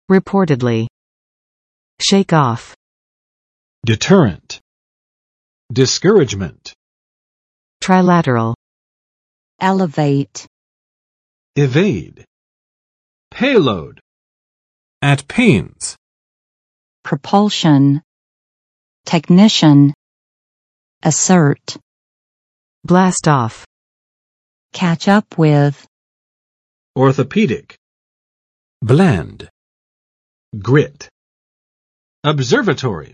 reportedly, shake off, deterrent, discouragement, trilateral, elevate, evade, payload, at pains, propulsion, technician, assert, blast off, catch up with, orthopedic, bland, grit, observatory,